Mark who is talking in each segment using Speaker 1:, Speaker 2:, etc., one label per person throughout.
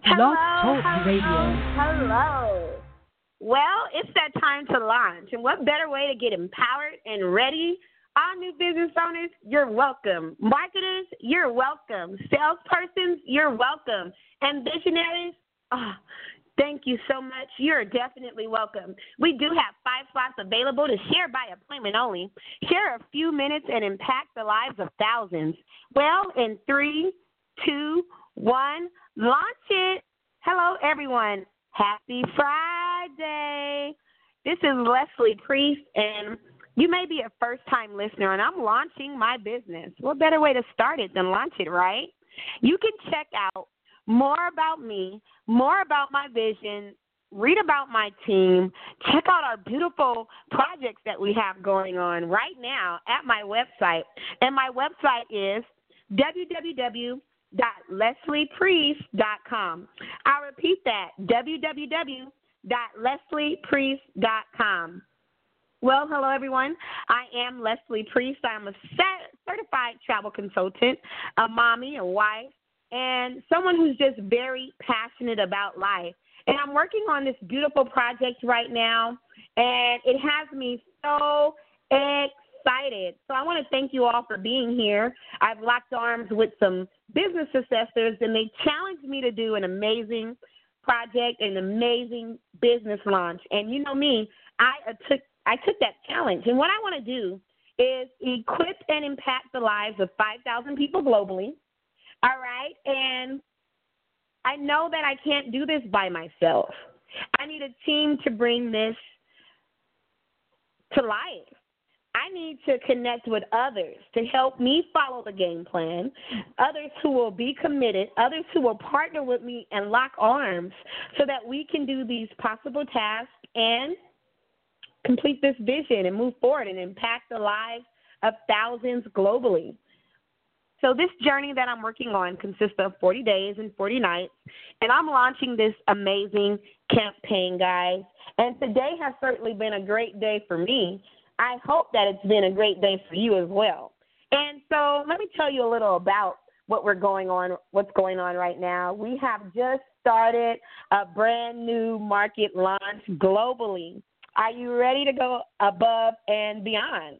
Speaker 1: Blog
Speaker 2: Hello,
Speaker 1: Talk
Speaker 2: hello,
Speaker 1: Radio.
Speaker 2: hello. Well, it's that time to launch. And what better way to get empowered and ready? All new business owners, you're welcome. Marketers, you're welcome. Salespersons, you're welcome. And visionaries, thank you so much. You're definitely welcome. We do have 5 slots available to share by appointment only. Share a few minutes and impact the lives of thousands. Well, in 3, 2, 1, launch it. Hello, everyone. Happy Friday. This is Leslie Priest, and you may be a first-time listener, and I'm launching my business. What better way to start it than launch it, right? You can check out more about me, more about my vision, read about my team, check out our beautiful projects that we have going on right now at my website. And my website is www.lesliepriest.com. I'll repeat that, www.lesliepriest.com. Well, hello, everyone. I am Leslie Priest. I'm a certified travel consultant, a mommy, a wife, and someone who's just very passionate about life. And I'm working on this beautiful project right now, and it has me so excited. So I want to thank you all for being here. I've locked arms with some business assessors, and they challenged me to do an amazing project, an amazing business launch. And you know me, I took that challenge. And what I want to do is equip and impact the lives of 5,000 people globally. All right? And I know that I can't do this by myself. I need a team to bring this to life. I need to connect with others to help me follow the game plan, others who will be committed, others who will partner with me and lock arms so that we can do these possible tasks and complete this vision and move forward and impact the lives of thousands globally. So this journey that I'm working on consists of 40 days and 40 nights, and I'm launching this amazing campaign, guys. And today has certainly been a great day for me. I hope that it's been a great day for you as well. And so let me tell you a little about what's going on right now. We have just started a brand new market launch globally. Are you ready to go above and beyond?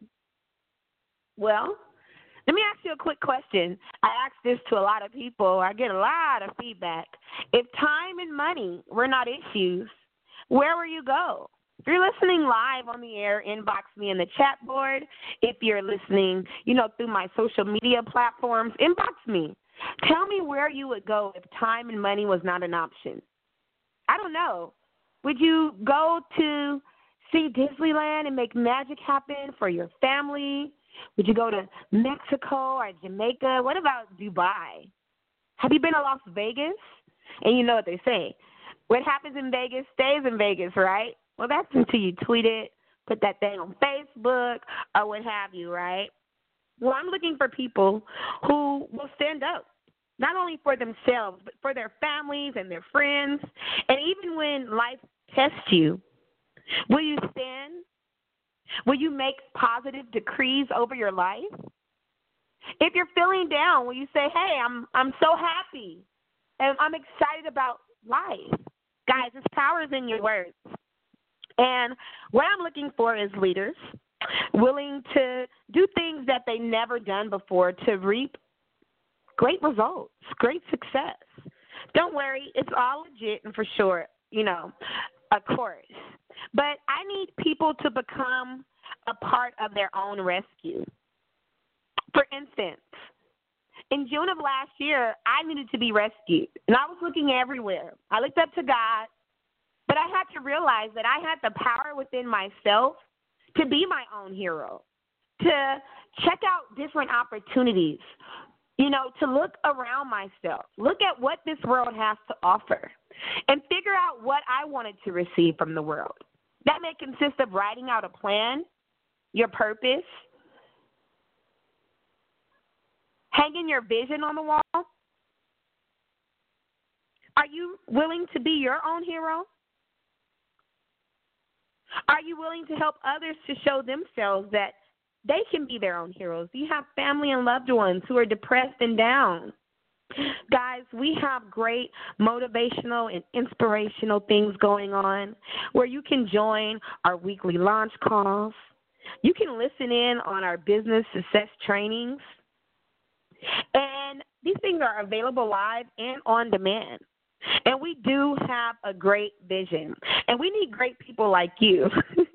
Speaker 2: Well, let me ask you a quick question. I ask this to a lot of people. I get a lot of feedback. If time and money were not issues, where will you go? If you're listening live on the air, inbox me in the chat board. If you're listening, through my social media platforms, inbox me. Tell me where you would go if time and money was not an option. I don't know. Would you go to see Disneyland and make magic happen for your family? Would you go to Mexico or Jamaica? What about Dubai? Have you been to Las Vegas? And you know what they say. What happens in Vegas stays in Vegas, right? Well, that's until you tweet it, put that thing on Facebook, or what have you, right? Well, I'm looking for people who will stand up, not only for themselves, but for their families and their friends. And even when life tests you, will you stand? Will you make positive decrees over your life? If you're feeling down, will you say, hey, I'm so happy, and I'm excited about life? Guys, this power is in your words. And what I'm looking for is leaders willing to do things that they never done before to reap great results, great success. Don't worry, it's all legit and for sure, of course. But I need people to become a part of their own rescue. For instance, in June of last year, I needed to be rescued, and I was looking everywhere. I looked up to God, but I had to realize that I had the power within myself to be my own hero, to check out different opportunities, to look around myself, look at what this world has to offer, and figure out what I wanted to receive from the world. That may consist of writing out a plan, your purpose, hanging your vision on the wall. Are you willing to be your own hero? Are you willing to help others to show themselves that they can be their own heroes? Do you have family and loved ones who are depressed and down? Guys, we have great motivational and inspirational things going on where you can join our weekly launch calls. You can listen in on our business success trainings. And these things are available live and on demand. And we do have a great vision. And we need great people like you.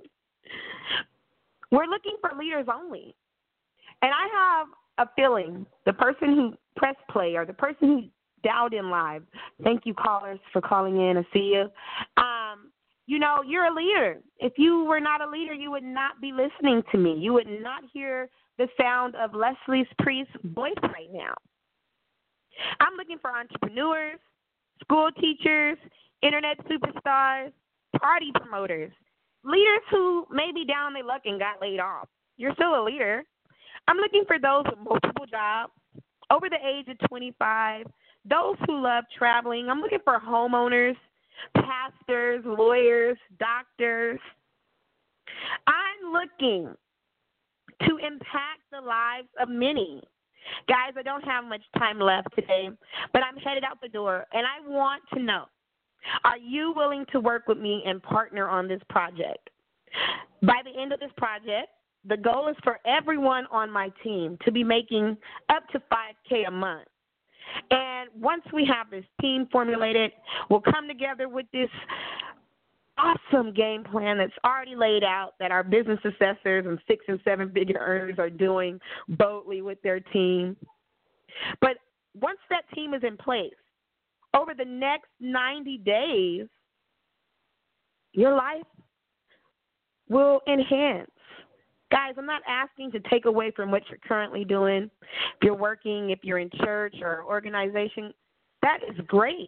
Speaker 2: We're looking for leaders only. And I have a feeling the person who pressed play or the person who dialed in live, thank you, callers, for calling in. I see you. You're a leader. If you were not a leader, you would not be listening to me. You would not hear the sound of Leslie's Priest's voice right now. I'm looking for entrepreneurs, school teachers, internet superstars, party promoters, leaders who may be down on their luck and got laid off. You're still a leader. I'm looking for those with multiple jobs, over the age of 25, those who love traveling. I'm looking for homeowners, pastors, lawyers, doctors. I'm looking to impact the lives of many. Guys, I don't have much time left today, but I'm headed out the door, and I want to know, are you willing to work with me and partner on this project? By the end of this project, the goal is for everyone on my team to be making up to $5K a month. And once we have this team formulated, we'll come together with this awesome game plan that's already laid out that our business assessors and 6- and 7-figure earners are doing boldly with their team. But once that team is in place, over the next 90 days, your life will enhance. Guys, I'm not asking to take away from what you're currently doing. If you're working, if you're in church or organization, that is great.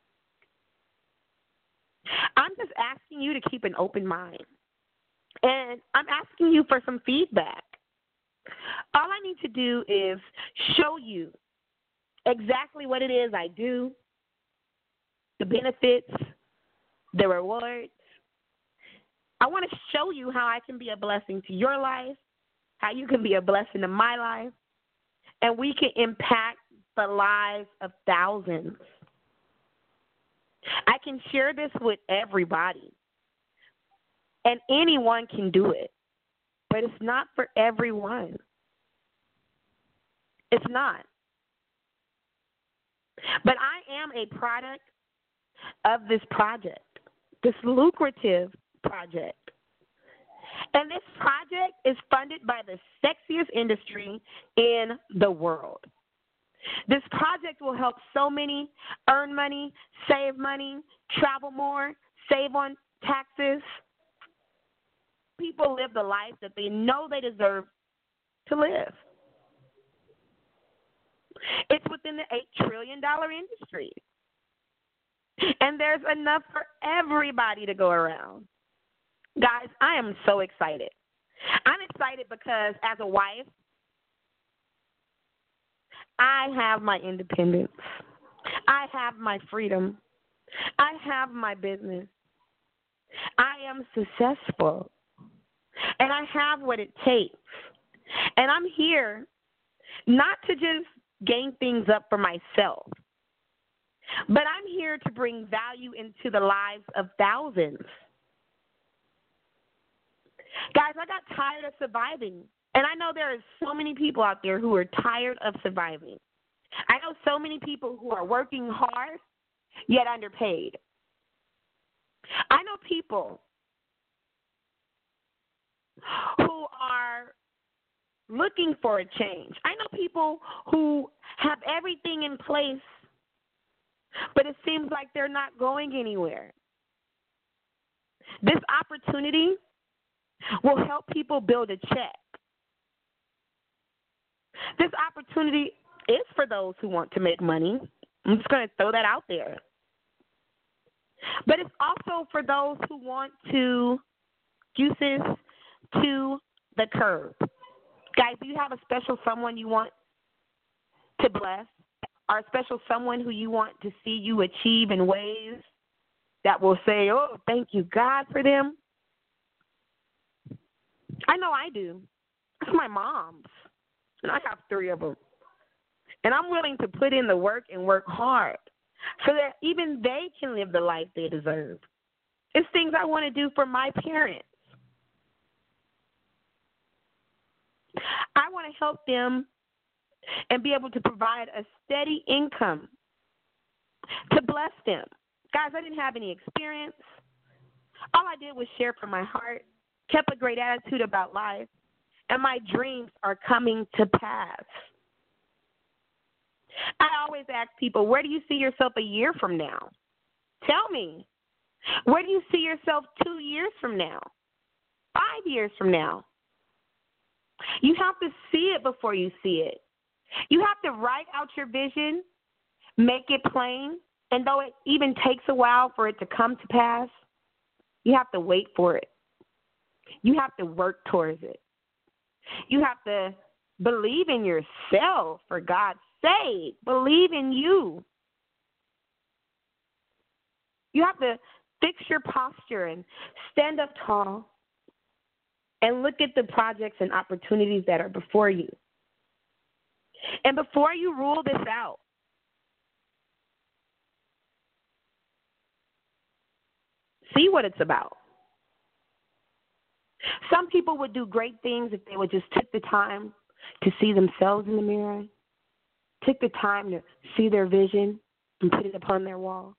Speaker 2: I'm just asking you to keep an open mind. And I'm asking you for some feedback. All I need to do is show you exactly what it is I do, the benefits, the rewards. I want to show you how I can be a blessing to your life, how you can be a blessing to my life, and we can impact the lives of thousands. I can share this with everybody, and anyone can do it, but it's not for everyone. It's not. But I am a product of this project, this lucrative project. And this project is funded by the sexiest industry in the world. This project will help so many earn money, save money, travel more, save on taxes. People live the life that they know they deserve to live. It's within the $8 trillion industry. And there's enough for everybody to go around. Guys, I am so excited. I'm excited because as a wife, I have my independence. I have my freedom. I have my business. I am successful. And I have what it takes. And I'm here not to just gain things up for myself, but I'm here to bring value into the lives of thousands. Guys, I got tired of surviving. And I know there are so many people out there who are tired of surviving. I know so many people who are working hard, yet underpaid. I know people who are looking for a change. I know people who have everything in place, but it seems like they're not going anywhere. This opportunity will help people build a check. This opportunity is for those who want to make money. I'm just going to throw that out there. But it's also for those who want to juices to the curb. Guys, do you have a special someone you want to bless, or a special someone who you want to see you achieve in ways that will say, oh, thank you, God, for them? I know I do. It's my mom's, and I have 3 of them. And I'm willing to put in the work and work hard so that even they can live the life they deserve. It's things I want to do for my parents. I want to help them and be able to provide a steady income to bless them. Guys, I didn't have any experience. All I did was share from my heart, kept a great attitude about life, and my dreams are coming to pass. I always ask people, where do you see yourself a year from now? Tell me. Where do you see yourself 2 years from now? 5 years from now? You have to see it before you see it. You have to write out your vision, make it plain, and though it even takes a while for it to come to pass, you have to wait for it. You have to work towards it. You have to believe in yourself, for God's sake. Believe in you. You have to fix your posture and stand up tall and look at the projects and opportunities that are before you. And before you rule this out, see what it's about. Some people would do great things if they would just take the time to see themselves in the mirror, take the time to see their vision and put it upon their wall.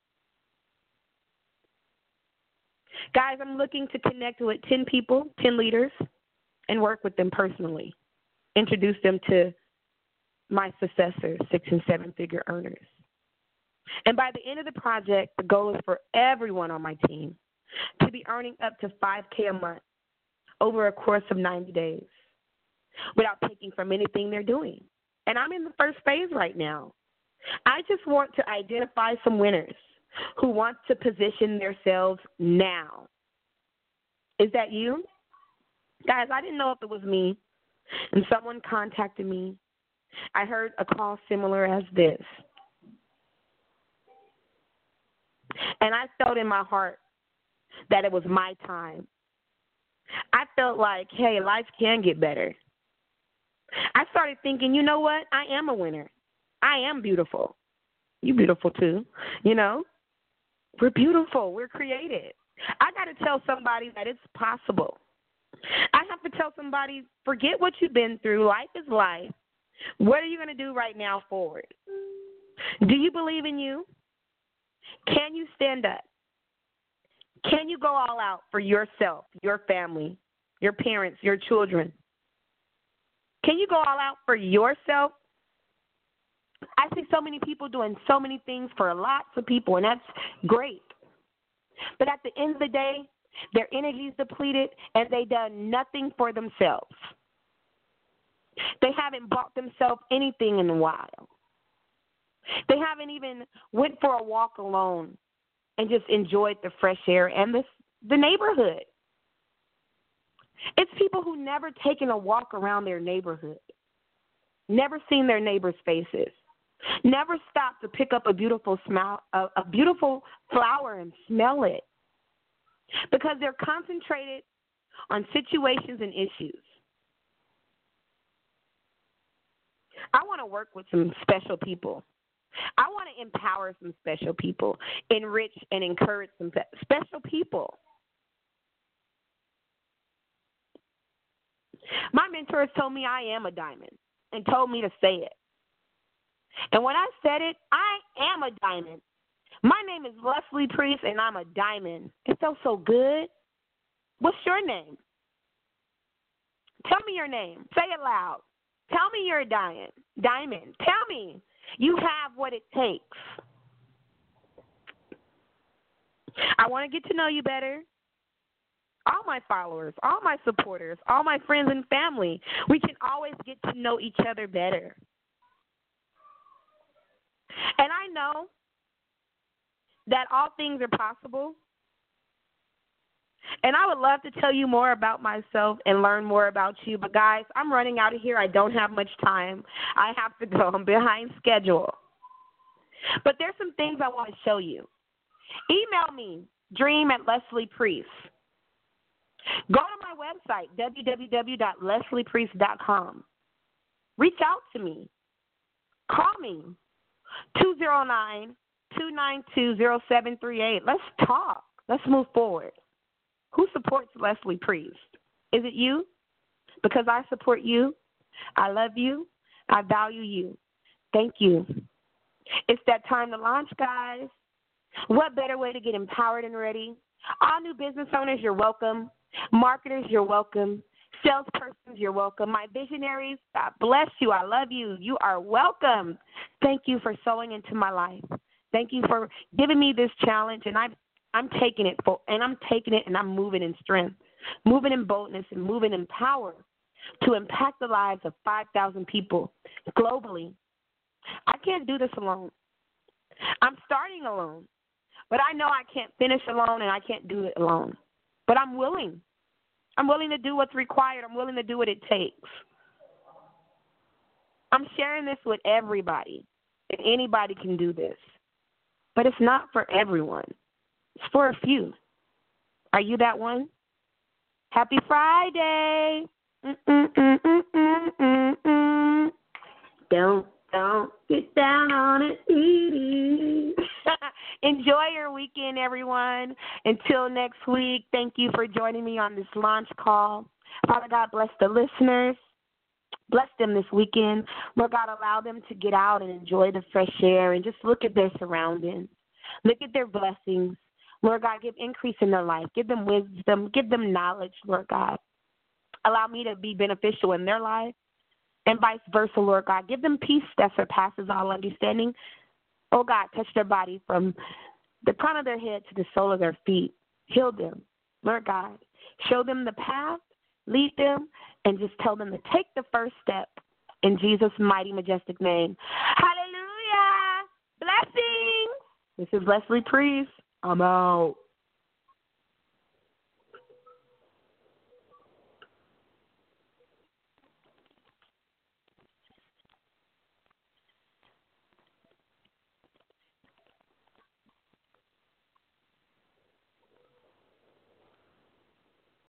Speaker 2: Guys, I'm looking to connect with 10 people, 10 leaders, and work with them personally. Introduce them to my successors, 6- and 7-figure earners. And by the end of the project, the goal is for everyone on my team to be earning up to $5K a month over a course of 90 days without taking from anything they're doing. And I'm in the first phase right now. I just want to identify some winners who want to position themselves now. Is that you? Guys, I didn't know if it was me, and someone contacted me. I heard a call similar as this. And I felt in my heart that it was my time. I felt like, hey, life can get better. I started thinking, you know what? I am a winner. I am beautiful. You're beautiful too, you know? We're beautiful. We're created. I got to tell somebody that it's possible. I have to tell somebody, forget what you've been through. Life is life. What are you going to do right now forward? Do you believe in you? Can you stand up? Can you go all out for yourself, your family, your parents, your children? Can you go all out for yourself? I see so many people doing so many things for lots of people, and that's great. But at the end of the day, their energy is depleted, and they done nothing for themselves. They haven't bought themselves anything in a while. They haven't even went for a walk alone and just enjoyed the fresh air and the neighborhood. It's people who never taken a walk around their neighborhood, never seen their neighbors' faces, never stopped to pick up a beautiful flower and smell it, because they're concentrated on situations and issues. I want to work with some special people. I want to empower some special people, enrich and encourage some special people. My mentors told me I am a diamond and told me to say it. And when I said it, I am a diamond. My name is Leslie Priest, and I'm a diamond. It felt so good. What's your name? Tell me your name. Say it loud. Tell me you're a diamond. Tell me you have what it takes. I want to get to know you better. All my followers, all my supporters, all my friends and family, we can always get to know each other better. And I know that all things are possible. And I would love to tell you more about myself and learn more about you. But, guys, I'm running out of here. I don't have much time. I have to go. I'm behind schedule. But there's some things I want to show you. Email me, dream@LesliePriest. Go to my website, www.lesliepriest.com. Reach out to me. Call me, 209-292-0738. Let's talk. Let's move forward. Who supports Leslie Priest? Is it you? Because I support you. I love you. I value you. Thank you. It's that time to launch, guys. What better way to get empowered and ready? All new business owners, you're welcome. Marketers, you're welcome. Salespersons, you're welcome. My visionaries, God bless you. I love you. You are welcome. Thank you for sowing into my life. Thank you for giving me this challenge, and I'm taking it and I'm moving in strength, moving in boldness, and moving in power to impact the lives of 5,000 people globally. I can't do this alone. I'm starting alone, but I know I can't finish alone and I can't do it alone. But I'm willing. I'm willing to do what's required. I'm willing to do what it takes. I'm sharing this with everybody, and anybody can do this. But it's not for everyone. It's for a few. Are you that one? Happy Friday. Don't get down on it. Enjoy your weekend, everyone. Until next week, thank you for joining me on this launch call. Father God, bless the listeners. Bless them this weekend. Lord God, allow them to get out and enjoy the fresh air and just look at their surroundings. Look at their blessings. Lord God, give increase in their life. Give them wisdom. Give them knowledge, Lord God. Allow me to be beneficial in their life and vice versa, Lord God. Give them peace that surpasses all understanding. Oh, God, touch their body from the crown of their head to the sole of their feet. Heal them, Lord God. Show them the path. Lead them and just tell them to take the first step in Jesus' mighty, majestic name. Hallelujah. Blessings. This is Leslie Priest. I'm out.